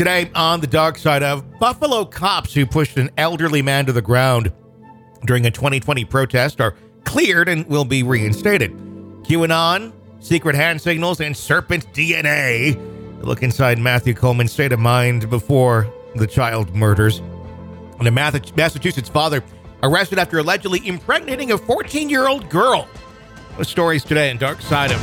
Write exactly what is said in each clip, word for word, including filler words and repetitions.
Today on the dark side of Buffalo cops who pushed an elderly man to the ground during a twenty twenty protest are cleared and will be reinstated. QAnon, secret hand signals, and serpent D N A. A look inside Matthew Coleman's state of mind before the child murders. And a Massachusetts father arrested after allegedly impregnating a fourteen-year-old girl. Those stories today in Dark Side of...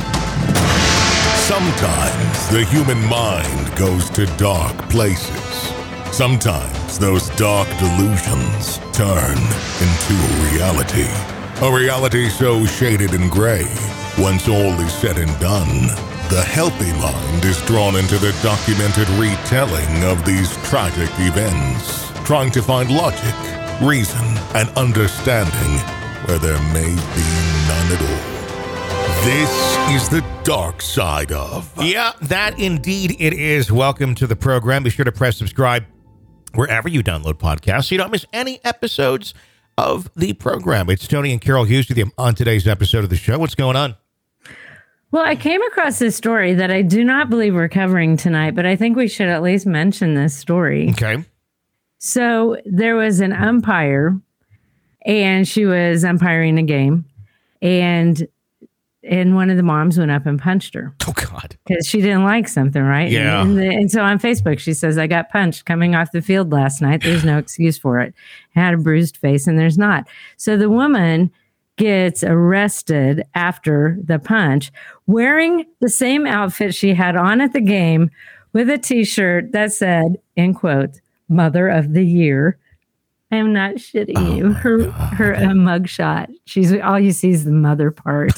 Sometimes the human mind goes to dark places. Sometimes those dark delusions turn into a reality. A reality so shaded and gray, once all is said and done, the healthy mind is drawn into the documented retelling of these tragic events, trying to find logic, reason, and understanding where there may be none at all. This is the dark side of... Yeah, that indeed it is. Welcome to the program. Be sure to press subscribe wherever you download podcasts so you don't miss any episodes of the program. It's Tony and Carol Hughes with you on today's episode of the show. What's going on? Well, I came across this story that I do not believe we're covering tonight, but I think we should at least mention this story. Okay. So there was an umpire, and she was umpiring a game, and and one of the moms went up and punched her. Oh, God. Because she didn't like something, right? Yeah. And, the, and so on Facebook, she says, I got punched coming off the field last night. There's no excuse for it. I had a bruised face, and there's not. So the woman gets arrested after the punch, wearing the same outfit she had on at the game with a T-shirt that said, in quotes, Mother of the Year. I am not shitting oh you. Her God. her uh, mugshot. She's all you see is the mother part.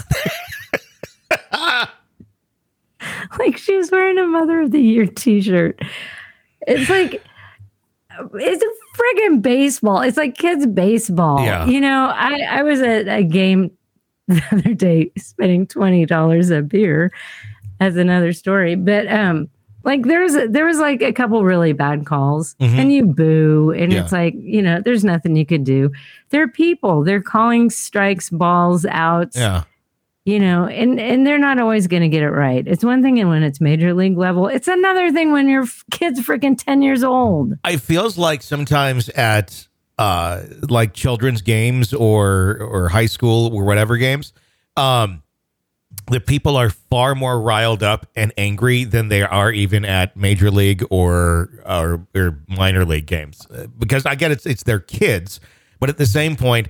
Like she was wearing a Mother of the Year T-shirt. It's like it's a friggin' baseball. It's like kids' baseball. Yeah. You know, I, I was at a game the other day spending twenty dollars a beer as another story. But um, like there's a, there was like a couple really bad calls mm-hmm. and you boo. And yeah. It's like, you know, there's nothing you could do. They're people. They're calling strikes, balls, outs. Yeah. You know, and, and they're not always going to get it right. It's one thing and when it's major league level. It's another thing when your kid's freaking ten years old. It feels like sometimes at uh, like children's games or or high school or whatever games, um, the people are far more riled up and angry than they are even at major league or or, or minor league games. Because I get it's it's their kids, but at the same point,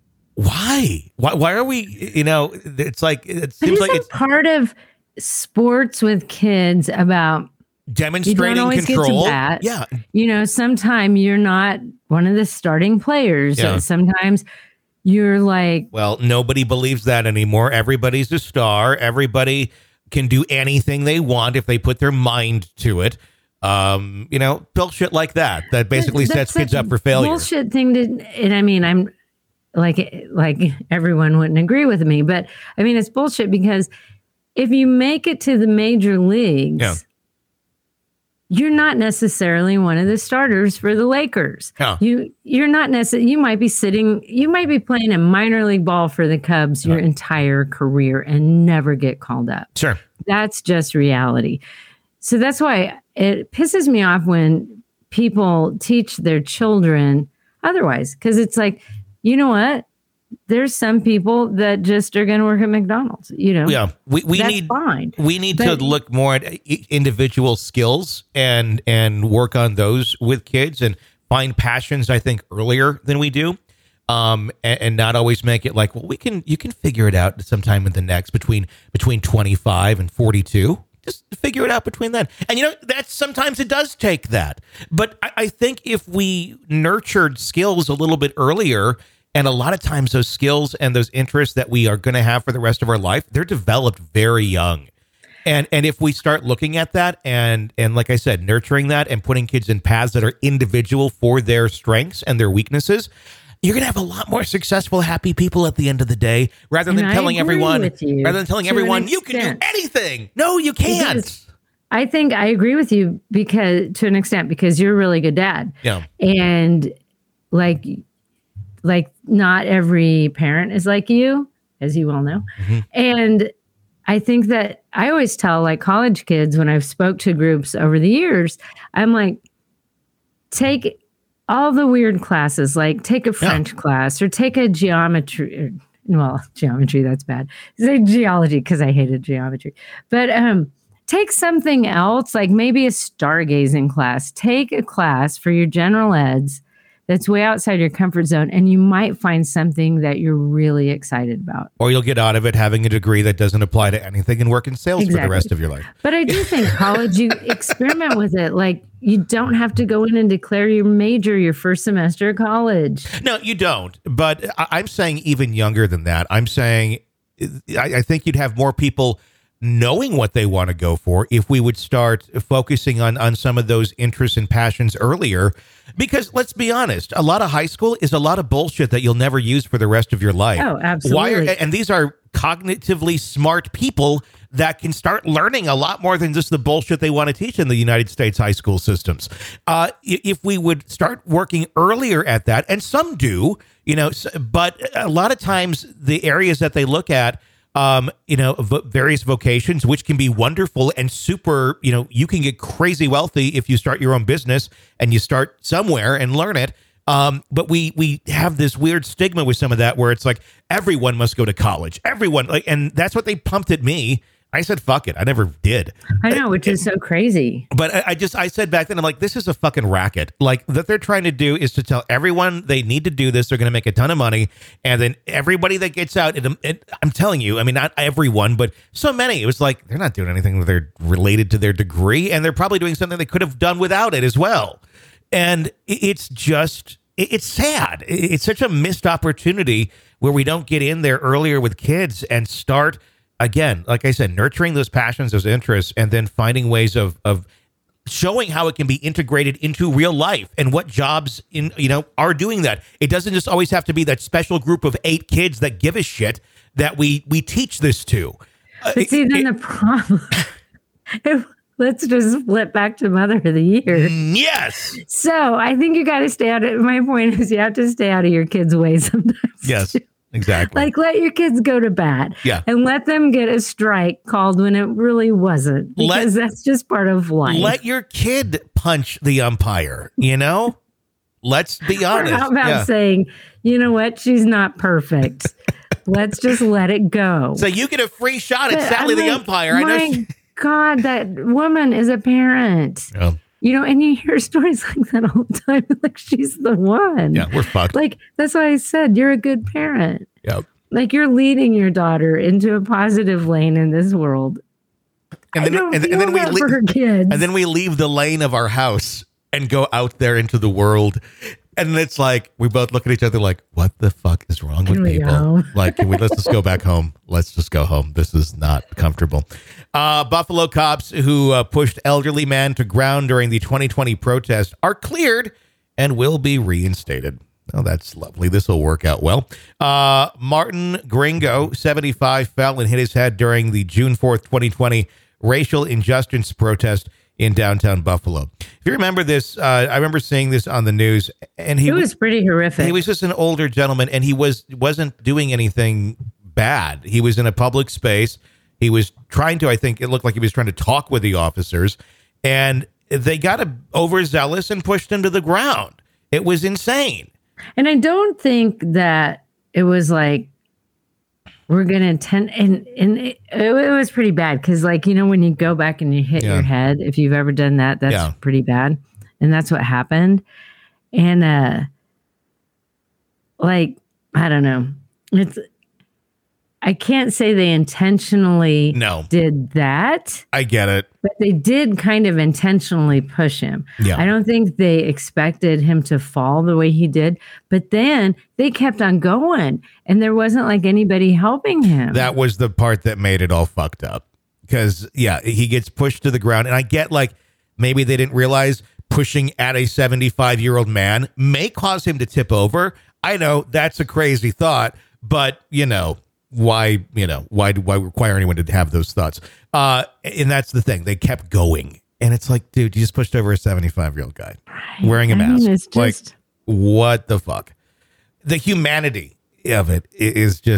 Why? Why? Why are we? You know, it's like it seems like it's part of sports with kids about demonstrating you don't always control. Get to bat. Yeah, you know, sometimes you're not one of the starting players. Yeah. Sometimes you're like, well, nobody believes that anymore. Everybody's a star. Everybody can do anything they want if they put their mind to it. Um, you know, bullshit like that. That basically that, sets kids up for failure. Bullshit thing to, and I mean, I'm. Like, like everyone wouldn't agree with me, but I mean, it's bullshit because if you make it to the major leagues, yeah. you're not necessarily one of the starters for the Lakers. Yeah. You, you're not necessarily, you might be sitting, you might be playing a minor league ball for the Cubs your yeah. entire career and never get called up. Sure. That's just reality. So that's why it pisses me off when people teach their children otherwise, because it's like, you know what? There's some people that just are going to work at McDonald's, you know? Yeah. We, we That's need, fine. we need but, to look more at individual skills and, and work on those with kids and find passions, I think, earlier than we do. Um, and, and not always make it like, well, we can, you can figure it out sometime in the next between, between twenty-five and forty-two. Just figure it out between that. And, you know, that's sometimes it does take that. But I, I think if we nurtured skills a little bit earlier, and a lot of times those skills and those interests that we are going to have for the rest of our life, they're developed very young. And and if we start looking at that and, and like I said, nurturing that and putting kids in paths that are individual for their strengths and their weaknesses, you're going to have a lot more successful, happy people at the end of the day, rather than and telling everyone, rather than telling everyone, you can extent. do anything. No, you can't. Because I think I agree with you because to an extent, because you're a really good dad. Yeah. And like, like not every parent is like you, as you well know. Mm-hmm. And I think that I always tell like college kids when I've spoke to groups over the years, I'm like, take all the weird classes, like take a French yeah. class or take a geometry. Well, geometry, that's bad. Say geology because I hated geometry. But um, take something else, like maybe a stargazing class. Take a class for your general eds that's way outside your comfort zone, and you might find something that you're really excited about. Or you'll get out of it having a degree that doesn't apply to anything and work in sales exactly. for the rest of your life. But I do think college, you experiment with it. Like, you don't have to go in and declare your major your first semester of college. No, you don't. But I'm saying even younger than that. I'm saying I, I think you'd have more people knowing what they want to go for if we would start focusing on, on some of those interests and passions earlier. Because let's be honest, a lot of high school is a lot of bullshit that you'll never use for the rest of your life. Oh, absolutely. Why are, and these are cognitively smart people that can start learning a lot more than just the bullshit they want to teach in the United States high school systems. Uh, if we would start working earlier at that, and some do, you know, but a lot of times the areas that they look at, Um, you know, v- various vocations, which can be wonderful and super, you know, you can get crazy wealthy if you start your own business and you start somewhere and learn it. Um, but we we have this weird stigma with some of that where it's like everyone must go to college. Everyone like, and that's what they pumped at me. I said, fuck it. I never did. I know, which is so crazy. But I, I just, I said back then, I'm like, this is a fucking racket. Like, that they're trying to do is to tell everyone they need to do this. They're going to make a ton of money. And then everybody that gets out, it, it, I'm telling you, I mean, not everyone, but so many, it was like, they're not doing anything that they're related to their degree. And they're probably doing something they could have done without it as well. And it's just, it's sad. It's such a missed opportunity where we don't get in there earlier with kids and start, again, like I said, nurturing those passions, those interests, and then finding ways of of showing how it can be integrated into real life and what jobs in you know are doing that. It doesn't just always have to be that special group of eight kids that give a shit that we we teach this to. But uh, see, then it, the problem. Let's just flip back to Mother of the Year. Yes. So I think you got to stay out of. My point is, you have to stay out of your kids' way sometimes. Yes. Exactly. Like, let your kids go to bat. Yeah. And let them get a strike called when it really wasn't. Because let, that's just part of life. Let your kid punch the umpire, you know? Let's be honest. Or how about yeah. saying, you know what? She's not perfect. Let's just let it go. So you get a free shot at but Sally the like, umpire. I know. My she- God, that woman is a parent. Yeah. You know, and you hear stories like that all the time. Like, she's the one. Yeah, we're fucked. Like, that's why I said you're a good parent. Yep. Like, you're leading your daughter into a positive lane in this world. And then, I don't and, feel and then we that leave, for her kids. And then we leave the lane of our house and go out there into the world. And it's like, we both look at each other like, what the fuck is wrong Can with we people? go? Like, can we, let's just go back home. Let's just go home. This is not comfortable. Uh, Buffalo cops who uh, pushed elderly man to ground during the twenty twenty protest are cleared and will be reinstated. Oh, that's lovely. This will work out well. Uh, Martin Gringo, seventy-five, fell and hit his head during the June fourth, twenty twenty racial injustice protest in downtown Buffalo. If you remember this, uh, I remember seeing this on the news, and he it was pretty horrific. He was just an older gentleman, and he was wasn't doing anything bad. He was in a public space. He was trying to, I think, it looked like he was trying to talk with the officers, and they got overzealous and pushed him to the ground. It was insane. And I don't think that it was like, we're going to attend. And, and it, it was pretty bad because, like, you know, when you go back and you hit yeah. your head, if you've ever done that, that's yeah. pretty bad. And that's what happened. And, uh, like, I don't know. It's, I can't say they intentionally no. did that. I get it. But they did kind of intentionally push him. Yeah. I don't think they expected him to fall the way he did. But then they kept on going, and there wasn't like anybody helping him. That was the part that made it all fucked up. Because, yeah, he gets pushed to the ground. And I get, like, maybe they didn't realize pushing at a seventy-five-year-old man may cause him to tip over. I know that's a crazy thought, but, you know, why, you know, why, why require anyone to have those thoughts? Uh, and that's the thing. They kept going. And it's like, dude, you just pushed over a seventy-five-year-old guy right. wearing a I mask. mean, it's just... Like, what the fuck? The humanity of it is just,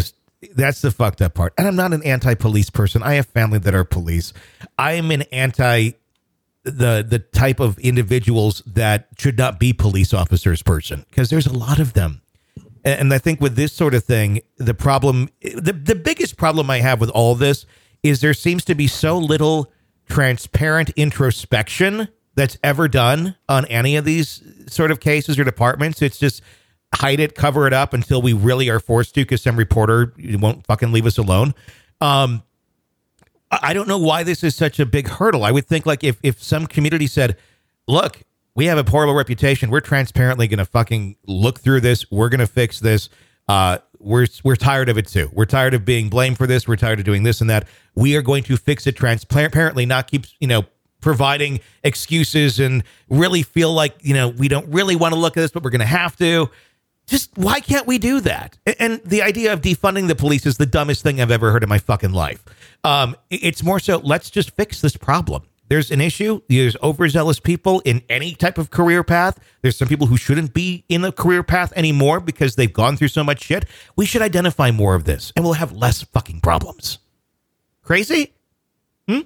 That's the fucked up part. And I'm not an anti-police person. I have family that are police. I am an anti the the type of individuals that should not be police officers person, because there's a lot of them. And I think with this sort of thing, the problem, the, the biggest problem I have with all this is there seems to be so little transparent introspection that's ever done on any of these sort of cases or departments. It's just hide it, cover it up until we really are forced to, because some reporter won't fucking leave us alone. Um, I don't know why this is such a big hurdle. I would think like if, if some community said, look, we have a horrible reputation. We're transparently going to fucking look through this. We're going to fix this. Uh, we're, we're tired of it too. We're tired of being blamed for this. We're tired of doing this and that. We are going to fix it transparently, not keep, you know, providing excuses and really feel like, you know, we don't really want to look at this, but we're going to have to. Just why can't we do that? And the idea of defunding the police is the dumbest thing I've ever heard in my fucking life. Um, it's more so, let's just fix this problem. There's an issue. There's overzealous people in any type of career path. There's some people who shouldn't be in a career path anymore because they've gone through so much shit. We should identify more of this and we'll have less fucking problems. Crazy? Hmm?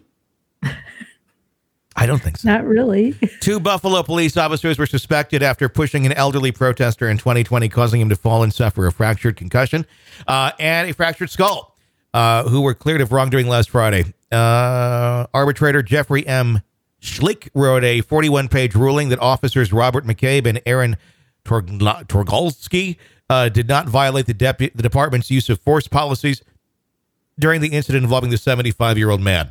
I don't think so. Not really. Two Buffalo police officers were suspected after pushing an elderly protester in twenty twenty, causing him to fall and suffer a fractured concussion uh, and a fractured skull, uh, who were cleared of wrongdoing last Friday. Uh, arbitrator Jeffrey M. Schlick wrote a forty-one page ruling that officers Robert McCabe and Aaron Torg- Torgolsky uh, did not violate the, depu- the department's use of force policies during the incident involving the seventy-five-year-old man.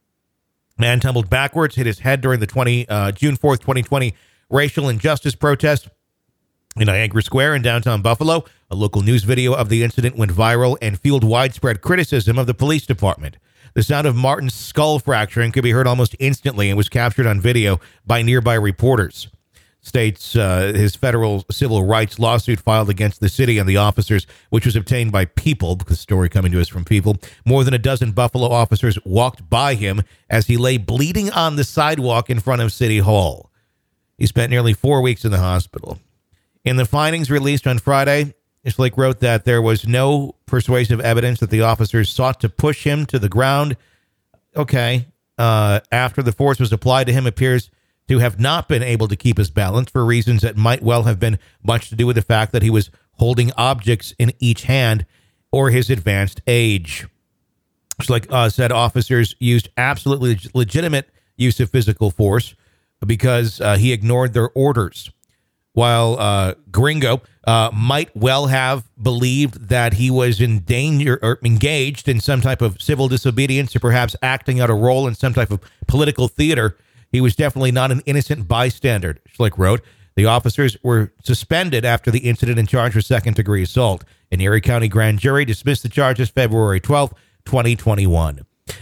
Man tumbled backwards, hit his head during the twenty uh, June fourth, twenty twenty racial injustice protest in Niagara Square in downtown Buffalo. A local news video of the incident went viral and fueled widespread criticism of the police department. The sound of Martin's skull fracturing could be heard almost instantly and was captured on video by nearby reporters. States uh, his federal civil rights lawsuit filed against the city and the officers, which was obtained by People, because the story coming to us from People. More than a dozen Buffalo officers walked by him as he lay bleeding on the sidewalk in front of City Hall. He spent nearly four weeks in the hospital. In the findings released on Friday, Schlick wrote that there was no persuasive evidence that the officers sought to push him to the ground. Okay. Uh, after the force was applied to him, appears to have not been able to keep his balance for reasons that might well have been much to do with the fact that he was holding objects in each hand or his advanced age. Schlick uh, said officers used absolutely leg- legitimate use of physical force because uh, he ignored their orders. While uh, Gringo uh, might well have believed that he was in danger or engaged in some type of civil disobedience or perhaps acting out a role in some type of political theater, he was definitely not an innocent bystander, Schlick wrote. The officers were suspended after the incident and charged with second-degree assault. An Erie County grand jury dismissed the charges February twelfth, twenty twenty-one.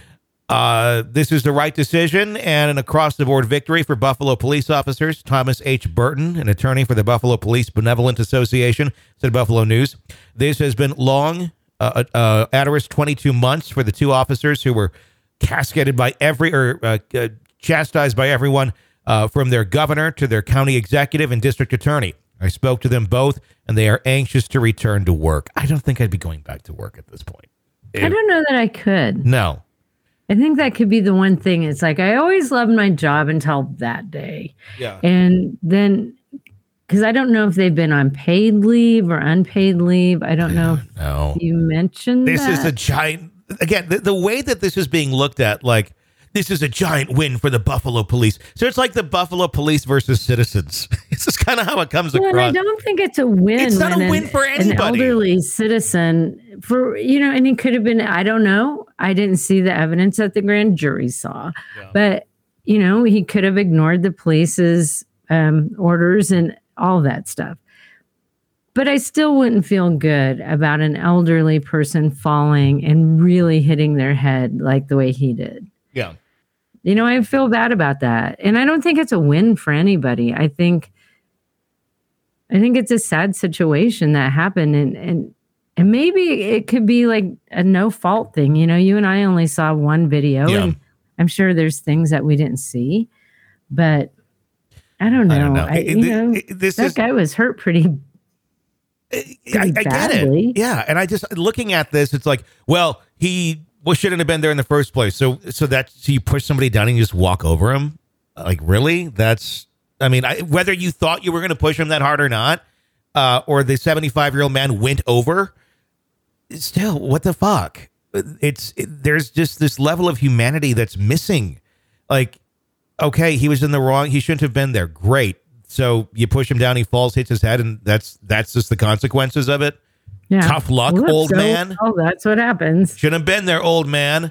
Uh, this is the right decision and an across-the-board victory for Buffalo police officers. Thomas H. Burton, an attorney for the Buffalo Police Benevolent Association, said Buffalo News. This has been long, uh, uh, arduous twenty-two months for the two officers who were cascaded by every, or uh, uh, chastised by everyone, uh, from their governor to their county executive and district attorney. I spoke to them both, and they are anxious to return to work. I don't think I'd be going back to work at this point. It, I don't know that I could. No. I think that could be the one thing. It's like, I always loved my job until that day. Yeah. And then, because I don't know if they've been on paid leave or unpaid leave. I don't know if no. you mentioned This that. is a giant, again, the, the way that this is being looked at, like, this is a giant win for the Buffalo police. So it's like the Buffalo police versus citizens. This is kind of how it comes well, across. And I don't think it's a win. It's not when a win an, for anybody. An elderly citizen, for, you know, and he could have been, I don't know. I didn't see the evidence that the grand jury saw. Yeah. But, you know, he could have ignored the police's um, orders and all that stuff. But I still wouldn't feel good about an elderly person falling and really hitting their head like the way he did. Yeah. You know, I feel bad about that. And I don't think it's a win for anybody. I think I think it's a sad situation that happened. And and and maybe it could be like a no fault thing. You know, you and I only saw one video. Yeah. And I'm sure there's things that we didn't see. But I don't know. I don't know. I, It- you it- know it- this that is- guy was hurt pretty I, I get it. Yeah. And I just, looking at this, it's like, well, he well, shouldn't have been there in the first place. So, so that, so you push somebody down and you just walk over him? Like, really? That's, I mean, I, whether you thought you were going to push him that hard or not, uh, or the seventy-five-year-old man went over, still, what the fuck? It's, it, there's just this level of humanity that's missing. Like, okay, he was in the wrong. He shouldn't have been there. Great. So you push him down, he falls, hits his head, and that's that's just the consequences of it. Yeah. Tough luck, Whoops, old so, man. Oh, that's what happens. Shouldn't have been there, old man.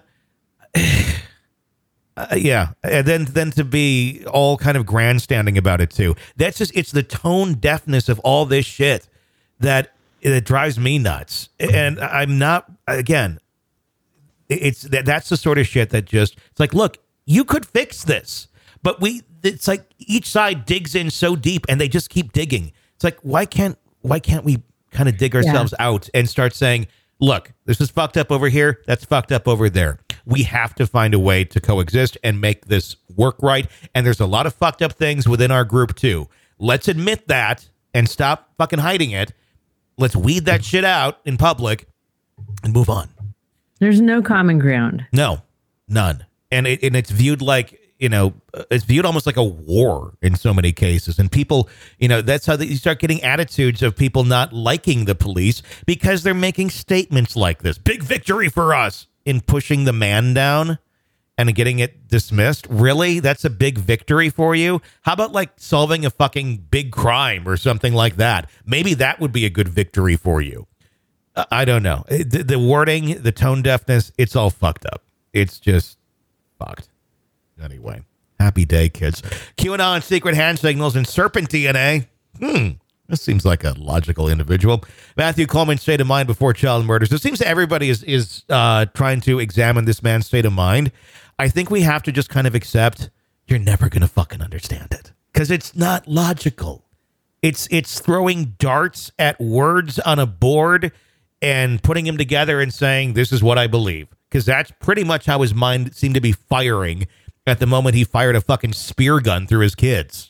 uh, yeah, and then then to be all kind of grandstanding about it too. That's just it's the tone deafness of all this shit that that drives me nuts. And I'm not again. It's that that's the sort of shit that just it's like, look, you could fix this. But we, it's like each side digs in so deep and they just keep digging. It's like, why can't, why can't we kind of dig ourselves yeah. out and start saying, look, this is fucked up over here. That's fucked up over there. We have to find a way to coexist and make this work right. And there's a lot of fucked up things within our group too. Let's admit that and stop fucking hiding it. Let's weed that shit out in public and move on. There's no common ground. No, none. And it, and it's viewed like, you know, it's viewed almost like a war in so many cases. And people, you know, that's how they, you start getting attitudes of people not liking the police because they're making statements like this. Big victory for us in pushing the man down and getting it dismissed. Really? That's a big victory for you? How about like solving a fucking big crime or something like that? Maybe that would be a good victory for you. Uh, I don't know. The, the wording, the tone deafness, it's all fucked up. It's just fucked. Anyway, happy day, kids. QAnon, secret hand signals, and serpent D N A. Hmm, this seems like a logical individual. Matthew Coleman's state of mind before child murders. It seems everybody is is uh, trying to examine this man's state of mind. I think we have to just kind of accept you're never going to fucking understand it because it's not logical. It's it's throwing darts at words on a board and putting them together and saying, this is what I believe. Because that's pretty much how his mind seemed to be firing at the moment he fired a fucking spear gun through his kids.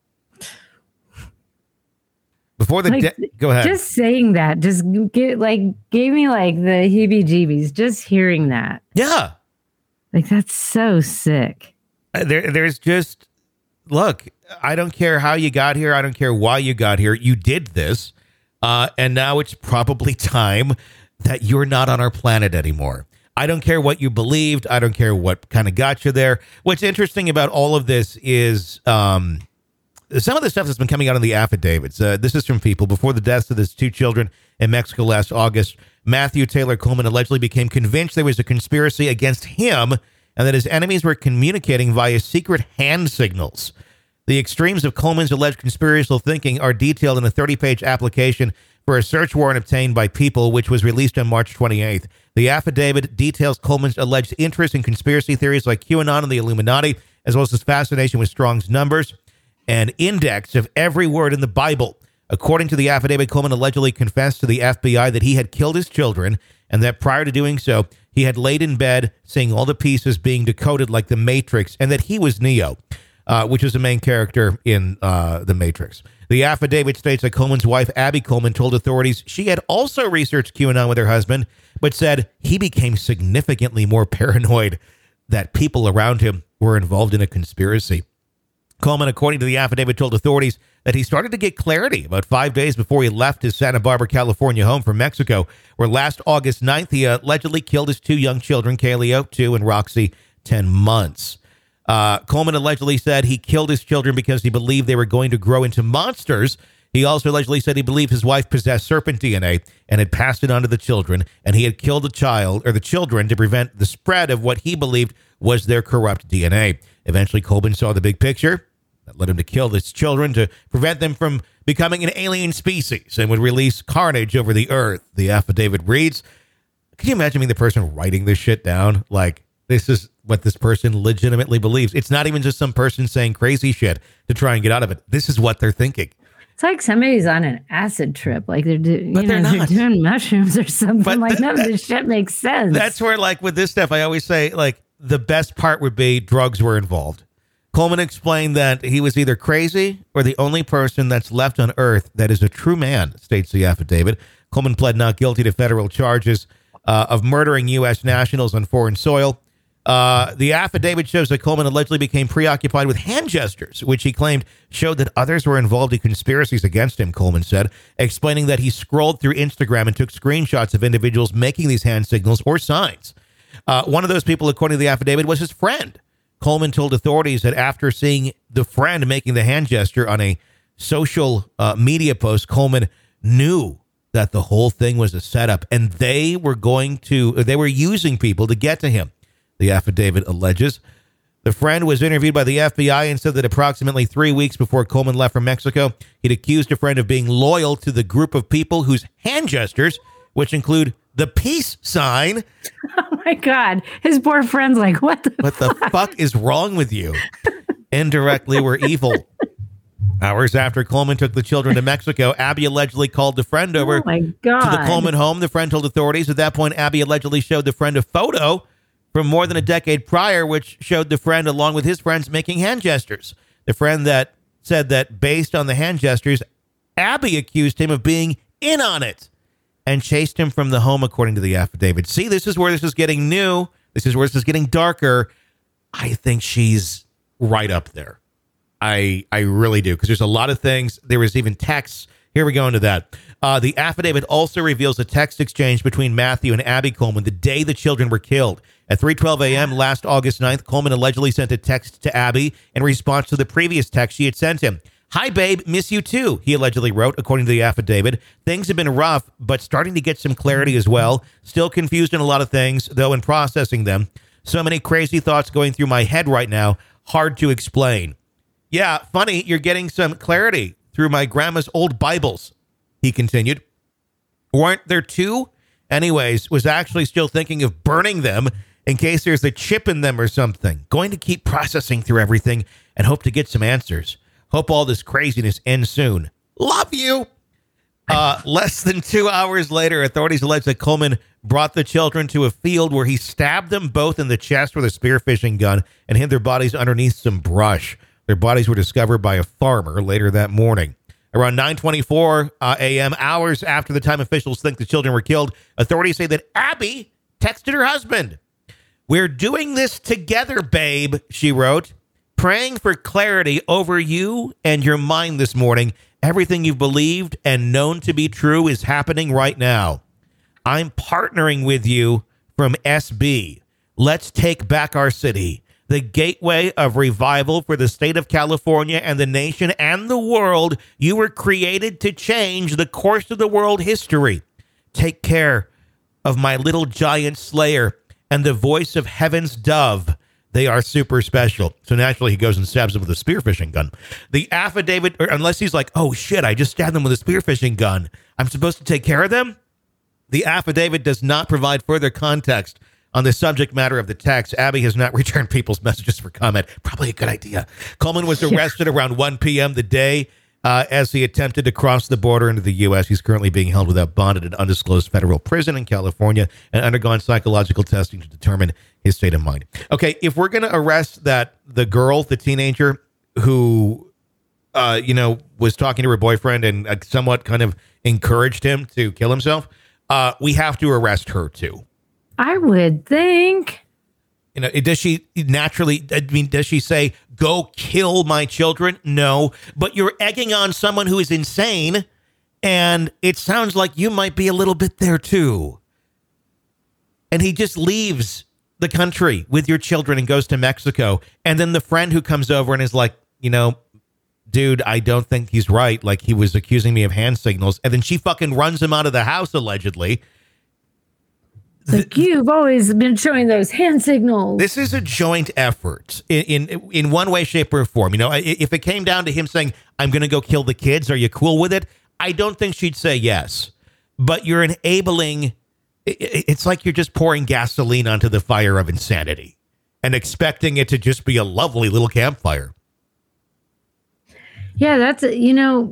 Before the... Like, de- go ahead. Just saying that just get, like gave me like the heebie-jeebies just hearing that. Yeah. Like, that's so sick. Uh, there, there's just... Look, I don't care how you got here. I don't care why you got here. You did this. Uh, and now it's probably time that you're not on our planet anymore. I don't care what you believed. I don't care what kind of got you there. What's interesting about all of this is um, some of the stuff that's been coming out in the affidavits. Uh, this is from people. Before the deaths of his two children in Mexico last August, Matthew Taylor Coleman allegedly became convinced there was a conspiracy against him and that his enemies were communicating via secret hand signals. The extremes of Coleman's alleged conspiratorial thinking are detailed in a thirty-page application for a search warrant obtained by People, which was released on March twenty-eighth. The affidavit details Coleman's alleged interest in conspiracy theories like QAnon and the Illuminati, as well as his fascination with Strong's numbers, an index of every word in the Bible. According to the affidavit, Coleman allegedly confessed to the F B I that he had killed his children and that prior to doing so, he had laid in bed seeing all the pieces being decoded like the Matrix and that he was Neo, uh, which is the main character in uh, the Matrix. The affidavit states that Coleman's wife, Abby Coleman, told authorities she had also researched QAnon with her husband, but said he became significantly more paranoid that people around him were involved in a conspiracy. Coleman, according to the affidavit, told authorities that he started to get clarity about five days before he left his Santa Barbara, California home from Mexico, where last August ninth, he allegedly killed his two young children, Kaleo, two, and Roxy, ten months. Uh, Coleman allegedly said he killed his children because he believed they were going to grow into monsters. He also allegedly said he believed his wife possessed serpent D N A and had passed it on to the children, and he had killed the child or the children to prevent the spread of what he believed was their corrupt D N A. Eventually, Coleman saw the big picture that led him to kill his children to prevent them from becoming an alien species and would release carnage over the earth. The affidavit reads, can you imagine being the person writing this shit down? Like, this is what this person legitimately believes. It's not even just some person saying crazy shit to try and get out of it. This is what they're thinking. It's like somebody's on an acid trip, like they're, do, you but they're, know, not. they're doing mushrooms or something. But like th- none that, of this shit makes sense. That's where, like with this stuff, I always say, like the best part would be drugs were involved. Coleman explained that he was either crazy or the only person that's left on Earth that is a true man, states the affidavit. Coleman pled not guilty to federal charges uh, of murdering U S nationals on foreign soil. Uh, the affidavit shows that Coleman allegedly became preoccupied with hand gestures, which he claimed showed that others were involved in conspiracies against him, Coleman said, explaining that he scrolled through Instagram and took screenshots of individuals making these hand signals or signs. Uh, one of those people, according to the affidavit, was his friend. Coleman told authorities that after seeing the friend making the hand gesture on a social uh, media post, Coleman knew that the whole thing was a setup and they were going to, they were using people to get to him. The affidavit alleges. The friend was interviewed by the F B I and said that approximately three weeks before Coleman left for Mexico, he'd accused a friend of being loyal to the group of people whose hand gestures, which include the peace sign. Oh my God. His poor friend's like, what the What fuck? the fuck is wrong with you? Indirectly were evil. Hours after Coleman took the children to Mexico, Abby allegedly called the friend over Oh my God. to the Coleman home. The friend told authorities at that point, Abby allegedly showed the friend a photo from more than a decade prior, which showed the friend along with his friends making hand gestures. The friend that said that based on the hand gestures, Abby accused him of being in on it and chased him from the home, according to the affidavit. See, this is where this is getting new. This is where this is getting darker. I think she's right up there. I I really do, because there's a lot of things. There was even texts. Here we go into that. Uh, the affidavit also reveals a text exchange between Matthew and Abby Coleman the day the children were killed. At three twelve a.m. last August ninth, Coleman allegedly sent a text to Abby in response to the previous text she had sent him. Hi, babe, miss you too, he allegedly wrote, according to the affidavit. Things have been rough, but starting to get some clarity as well. Still confused in a lot of things, though, in processing them. So many crazy thoughts going through my head right now. Hard to explain. Yeah, funny, you're getting some clarity through my grandma's old Bibles, he continued. Weren't there two? Anyways, was actually still thinking of burning them in case there's a chip in them or something. Going to keep processing through everything and hope to get some answers. Hope all this craziness ends soon. Love you. Uh, less than two hours later, authorities allege that Coleman brought the children to a field where he stabbed them both in the chest with a spearfishing gun and hid their bodies underneath some brush. Their bodies were discovered by a farmer later that morning. Around nine twenty-four uh, a.m., hours after the time officials think the children were killed, authorities say that Abby texted her husband. We're doing this together, babe, she wrote. Praying for clarity over you and your mind this morning. Everything you've believed and known to be true is happening right now. I'm partnering with you from S B. Let's take back our city. The gateway of revival for the state of California and the nation and the world. You were created to change the course of the world history. Take care of my little giant slayer and the voice of heaven's dove. They are super special. So naturally, he goes and stabs them with a spearfishing gun. The affidavit, or unless he's like, oh shit, I just stabbed them with a spearfishing gun, I'm supposed to take care of them? The affidavit does not provide further context on the subject matter of the text. Abby has not returned people's messages for comment. Probably a good idea. Coleman was arrested around one p.m. the day uh, as he attempted to cross the border into the U S. He's currently being held without bond at an undisclosed federal prison in California and undergone psychological testing to determine his state of mind. Okay, if we're going to arrest that, the girl, the teenager who, uh, you know, was talking to her boyfriend and uh, somewhat kind of encouraged him to kill himself, uh, we have to arrest her too. I would think. You know, does she naturally, I mean, does she say, go kill my children? No, but you're egging on someone who is insane, and it sounds like you might be a little bit there too. And he just leaves the country with your children and goes to Mexico. And then the friend who comes over and is like, you know, dude, I don't think he's right. Like, he was accusing me of hand signals. And then she fucking runs him out of the house, allegedly. Like, you've always been showing those hand signals. This is a joint effort in, in in one way, shape, or form. You know, if it came down to him saying, I'm going to go kill the kids, are you cool with it? I don't think she'd say yes. But you're enabling, it's like you're just pouring gasoline onto the fire of insanity and expecting it to just be a lovely little campfire. Yeah, that's, you know,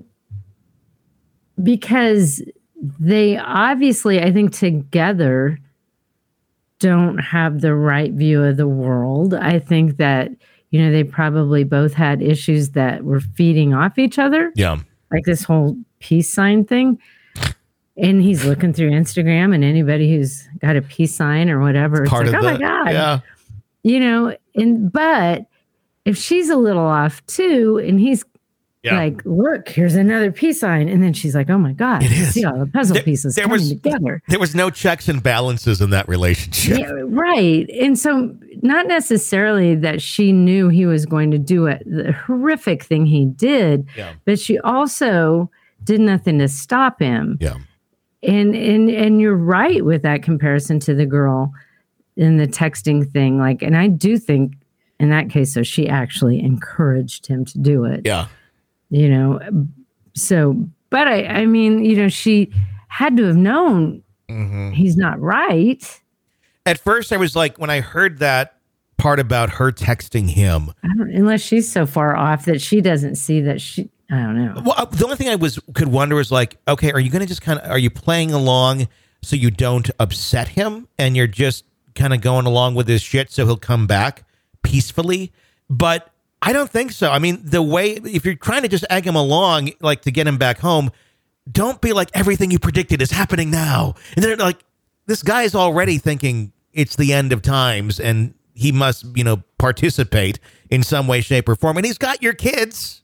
because they obviously, I think, together don't have the right view of the world. I think that, you know, they probably both had issues that were feeding off each other. Yeah. Like this whole peace sign thing. And he's looking through Instagram, and anybody who's got a peace sign or whatever, it's Part like, of oh the, my God. Yeah. You know, and but if she's a little off too, and he's Yeah. like, look, here's another peace sign. And then she's like, oh my God, It is. see all the puzzle There- pieces there coming was- together. There was no checks and balances in that relationship. Yeah, right. And so not necessarily that she knew he was going to do it, the horrific thing he did, Yeah. but she also did nothing to stop him. Yeah. And and and you're right with that comparison to the girl in the texting thing. Like, and I do think in that case, so she actually encouraged him to do it. Yeah. You know, so, but I, I mean, you know, she had to have known Mm-hmm. he's not right. At first, I was like, when I heard that part about her texting him, I don't, unless she's so far off that she doesn't see that she, I don't know. well, uh, the only thing I was could wonder was like, okay, are you going to just kind of, are you playing along so you don't upset him, and you're just kind of going along with his shit so he'll come back peacefully? But I don't think so. I mean, the way, if you're trying to just egg him along, like to get him back home, don't be like everything you predicted is happening now. And then like, this guy is already thinking it's the end of times and he must, you know, participate in some way, shape, or form. And he's got your kids.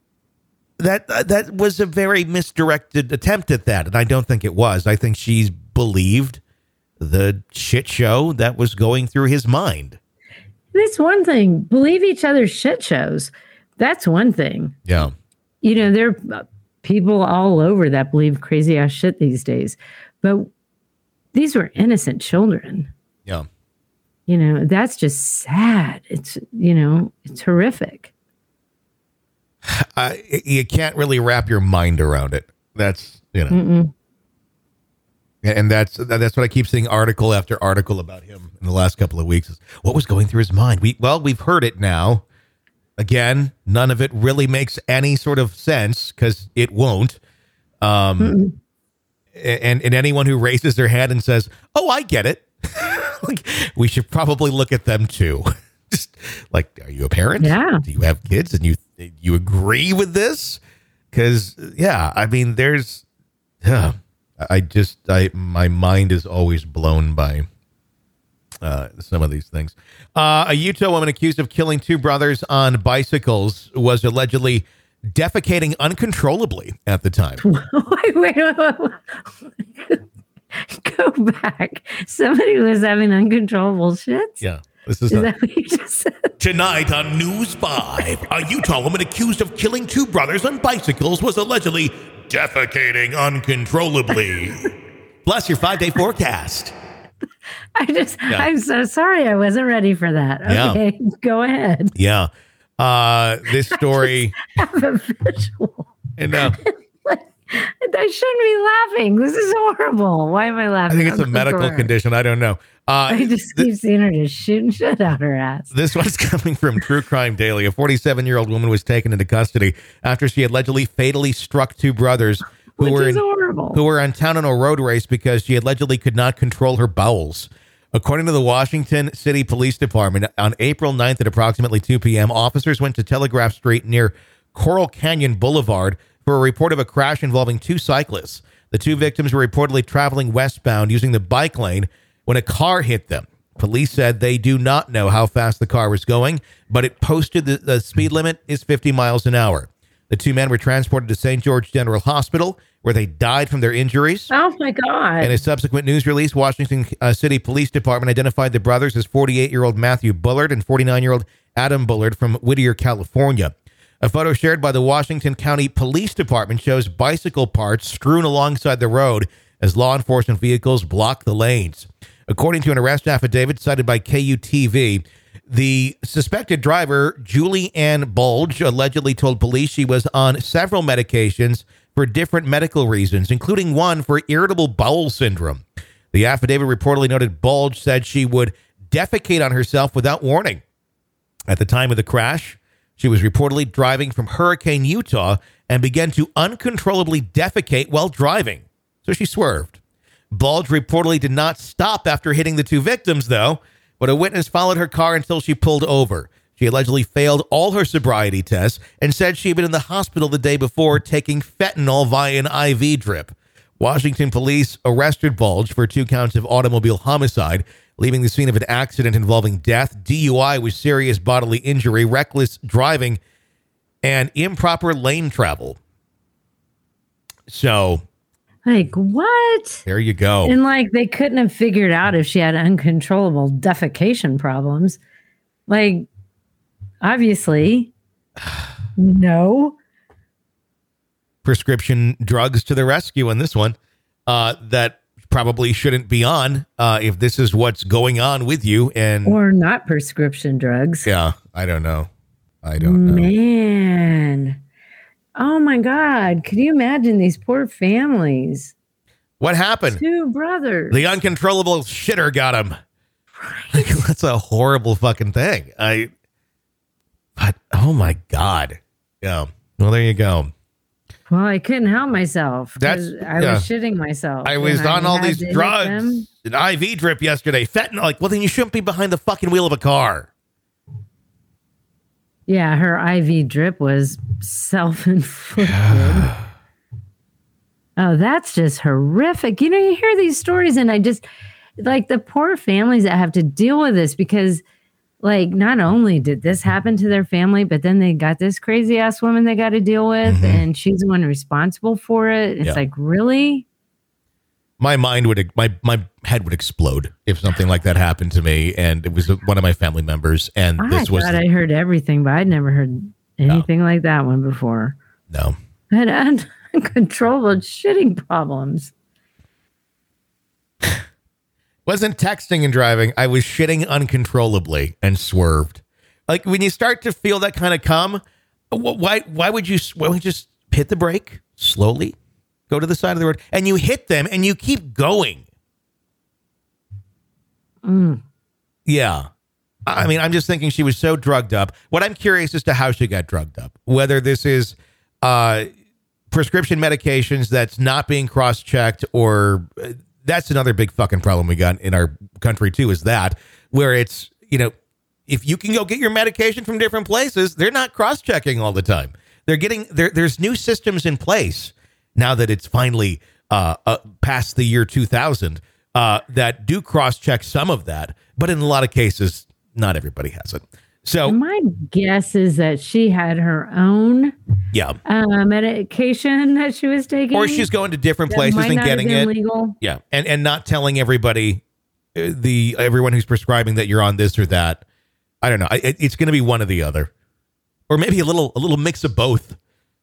That uh, that was a very misdirected attempt at that. And I don't think it was. I think she's believed the shit show that was going through his mind. That's one thing. Believe each other's shit shows. That's one thing. Yeah. You know, there are people all over that believe crazy ass shit these days. But these were innocent children. Yeah. You know, that's just sad. It's, you know, it's horrific. Uh, you can't really wrap your mind around it. That's, you know. Mm-mm. And that's that's what I keep seeing article after article about him in the last couple of weeks. Is what was going through his mind? We well, we've heard it now. Again, none of it really makes any sort of sense because it won't. Um, and and anyone who raises their hand and says, "Oh, I get it," like, we should probably look at them too. Just like, are you a parent? Yeah. Do you have kids and you you agree with this? Because yeah, I mean, there's. Uh, I just, I, my mind is always blown by uh, some of these things. Uh, a Utah woman accused of killing two brothers on bicycles was allegedly defecating uncontrollably at the time. wait, wait, wait, wait. Go back. Somebody was having uncontrollable shits? Yeah. This is, Is a, that what you just said? tonight on News five, a Utah woman accused of killing two brothers on bicycles was allegedly defecating uncontrollably. Plus your five-day forecast. I just, Yeah. I'm so sorry. I wasn't ready for that. Yeah. Okay, go ahead. Yeah. Uh, this story. Have a visual. And, uh, I shouldn't be laughing. This is horrible. Why am I I laughing? think it's I'm a so medical sorry. condition. I don't know. Uh, I just keep seeing her just shooting shit out her ass. This one's coming from True Crime Daily. A forty-seven-year-old woman was taken into custody after she allegedly fatally struck two brothers who Which were is in, horrible. who were in town on a road race because she allegedly could not control her bowels. According to the Washington City Police Department, on April ninth at approximately two p.m., officers went to Telegraph Street near Coral Canyon Boulevard for a report of a crash involving two cyclists. The two victims were reportedly traveling westbound using the bike lane when a car hit them. Police said they do not know how fast the car was going, but it posted the, the speed limit is fifty miles an hour. The two men were transported to Saint George General Hospital, where they died from their injuries. Oh my God. In a subsequent news release, Washington uh, City Police Department identified the brothers as forty-eight-year-old Matthew Bullard and forty-nine-year-old Adam Bullard from Whittier, California. A photo shared by the Washington County Police Department shows bicycle parts strewn alongside the road as law enforcement vehicles block the lanes. According to an arrest affidavit cited by K U T V, the suspected driver, Julie Ann Bulge, allegedly told police she was on several medications for different medical reasons, including one for irritable bowel syndrome. The affidavit reportedly noted Bulge said she would defecate on herself without warning. At the time of the crash, she was reportedly driving from Hurricane, Utah, and began to uncontrollably defecate while driving. So she swerved. Bulge reportedly did not stop after hitting the two victims, though, but a witness followed her car until she pulled over. She allegedly failed all her sobriety tests and said she had been in the hospital the day before taking fentanyl via an I V drip. Washington police arrested Bulge for two counts of automobile homicide, leaving the scene of an accident involving death, D U I with serious bodily injury, reckless driving, and improper lane travel. So, like, what? There you go. And like, they couldn't have figured out if she had uncontrollable defecation problems. Like, obviously, no. Prescription drugs to the rescue in this one uh, that probably shouldn't be on uh, if this is what's going on with you. And or not prescription drugs. Yeah, I don't know. I don't know. Man. Oh, my God. Could you imagine these poor families? What happened? Two brothers. The uncontrollable shitter got him. Right. That's a horrible fucking thing. I, but, oh, my God. Yeah. Well, there you go. Well, I couldn't help myself. That's I yeah. was shitting myself. I was on I all these drugs. An I V drip yesterday. Fentanyl. Like, well, then you shouldn't be behind the fucking wheel of a car. Yeah, her I V drip was self-inflicted. Oh, that's just horrific. You know, you hear these stories and I just, like the poor families that have to deal with this because, like, not only did this happen to their family, but then they got this crazy ass woman they got to deal with mm-hmm. and she's the one responsible for it. It's yeah. like, really? My mind would, my my head would explode if something like that happened to me, and it was one of my family members. And I this was. thought the, I heard everything, but I'd never heard anything no. like that one before. No, I had un- uncontrollable shitting problems. Wasn't texting and driving. I was shitting uncontrollably and swerved. Like when you start to feel that kind of come, why why would you? Why would you just hit the brake slowly? Go to the side of the road and you hit them and you keep going. Mm. Yeah. I mean, I'm just thinking she was so drugged up. What I'm curious as to how she got drugged up, whether this is uh, prescription medications that's not being cross-checked or uh, that's another big fucking problem we got in our country too, is that where it's, you know, if you can go get your medication from different places, they're not cross-checking all the time. They're getting there. There's new systems in place now that it's finally uh, uh, past the year two thousand uh, that do cross-check some of that. But in a lot of cases, not everybody has it. So my guess is that she had her own yeah. uh, medication that she was taking. Or she's going to different places and getting it. Legal. Yeah. And and not telling everybody, uh, the everyone who's prescribing that you're on this or that. I don't know. It, it's going to be one or the other. Or maybe a little a little mix of both.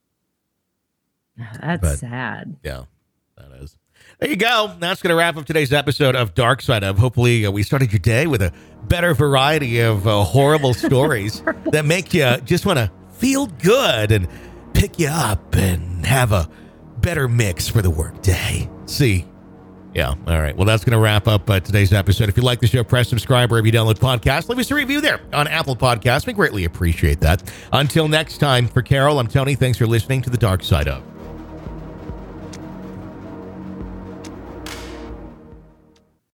That's but, sad. Yeah, that is. There you go. That's going to wrap up today's episode of Dark Side Up. Hopefully, uh, we started your day with a better variety of uh, horrible stories that make you just want to feel good and pick you up and have a better mix for the work day. See? Yeah. All right. Well, that's going to wrap up uh, today's episode. If you like the show, press subscribe wherever you download podcasts. Leave us a review there on Apple Podcasts. We greatly appreciate that. Until next time, for Carol, I'm Tony. Thanks for listening to The Dark Side Up.